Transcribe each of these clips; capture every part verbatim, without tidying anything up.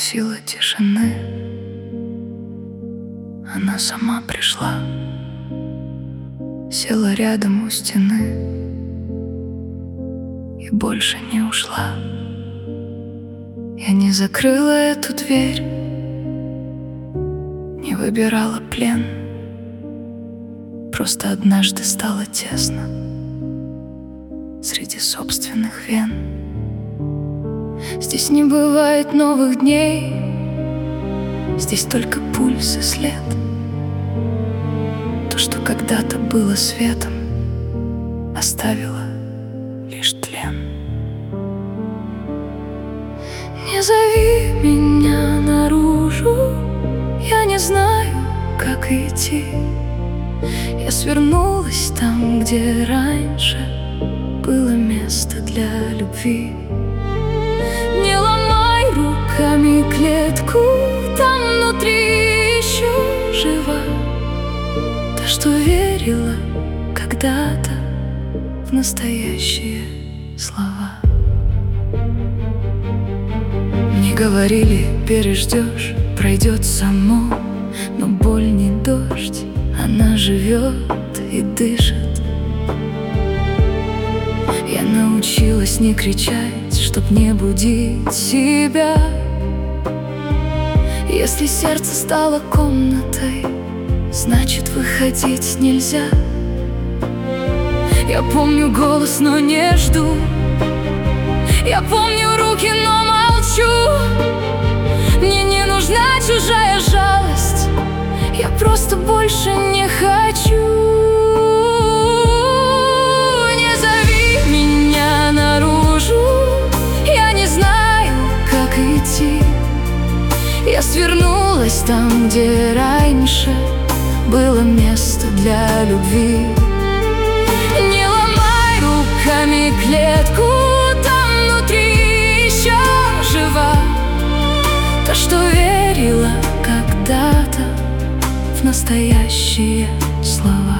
просила тишины. Она сама пришла, села рядом у стены и больше не ушла. Я не закрыла эту дверь, не выбирала плен. Просто однажды стало тесно среди собственных вен. Здесь не бывает новых дней, здесь только пульс и след. То, что когда-то было светом, оставило лишь тлен. Не зови меня наружу, я не знаю, как идти. Я свернулась там, где раньше было место для любви. Не ломай руками клетку, там внутри еще жива та, что верила когда-то в настоящие слова. Мне говорили, переждешь, пройдет само, но боль не дождь, она живет и дышит. Я научилась не кричать, чтоб не будить себя. Если сердце стало комнатой, значит выходить нельзя. Я помню голос, но не жду. Я помню руки, но молчу. Мне не нужна чужая жалость, я просто больше не хочу. Не зови меня наружу, я не знаю, как идти. Я свернулась там, где раньше было место для любви. Не ломай руками клетку, там внутри еще жива та, что верила когда-то в настоящие слова.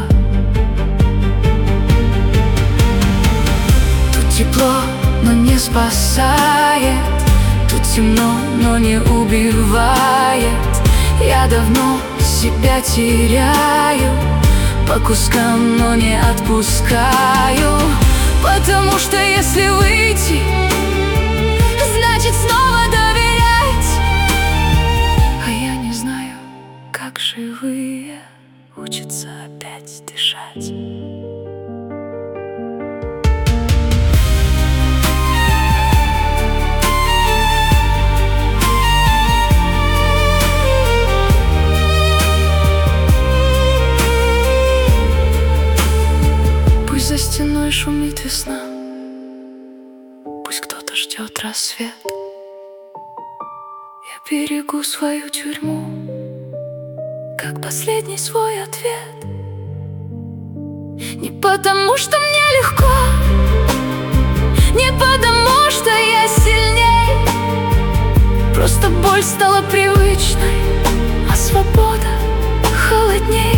Тут тепло, но не спасает, тут темно, но не убивает. Я давно себя теряю по кускам, но не отпускаю. Потому что если выйти, значит снова доверять. А я не знаю, как живые учатся опять дышать. Пусть за стеной шумит весна, пусть кто-то ждет рассвет. Я берегу свою тюрьму, как последний свой ответ. Не потому, что мне легко, не потому, что я сильней. Просто боль стала привычной, а свобода холодней.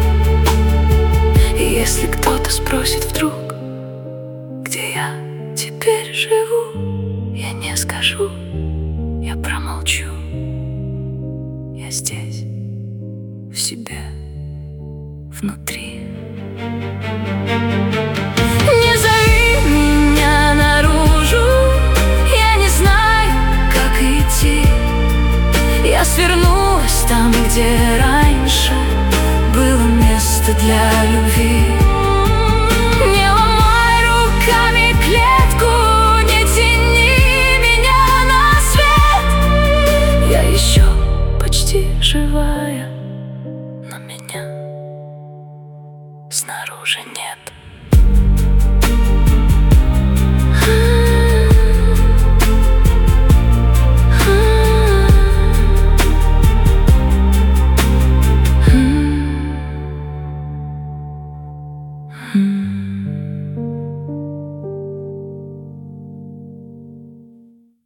И если кто-то спросит вдруг, где я теперь живу, я не скажу, я промолчу. Я здесь, в себе, внутри. Не зови меня наружу, я не знаю, как идти. Я свернулась там, где раньше было место для любви.